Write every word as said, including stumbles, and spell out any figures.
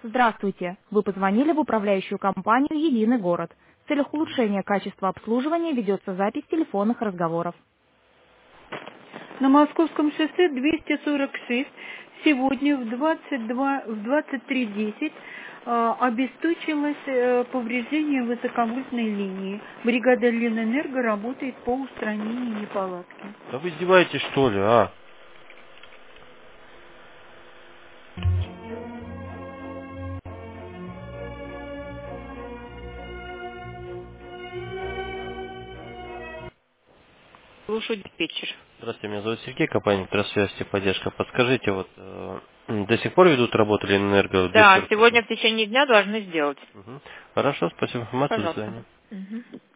Здравствуйте. Вы позвонили в управляющую компанию «Единый город». В целях улучшения качества обслуживания ведется запись телефонных разговоров. На Московском шоссе двести сорок шесть сегодня в двадцать два, в двадцать три десять э, обесточилось э, повреждение высоковольтной линии. Бригада Ленэнерго работает по устранению неполадки. Да вы издеваетесь, что ли, а? Слушаю диспетчер. Здравствуйте, меня зовут Сергей, компания «Электросвязь техподдержка». Подскажите, вот э, до сих пор ведут работу Ленэнерго? Да, сегодня в течение дня должны сделать. Угу. Хорошо, спасибо за информацию, до Пожалуйста. свидания. Мгм.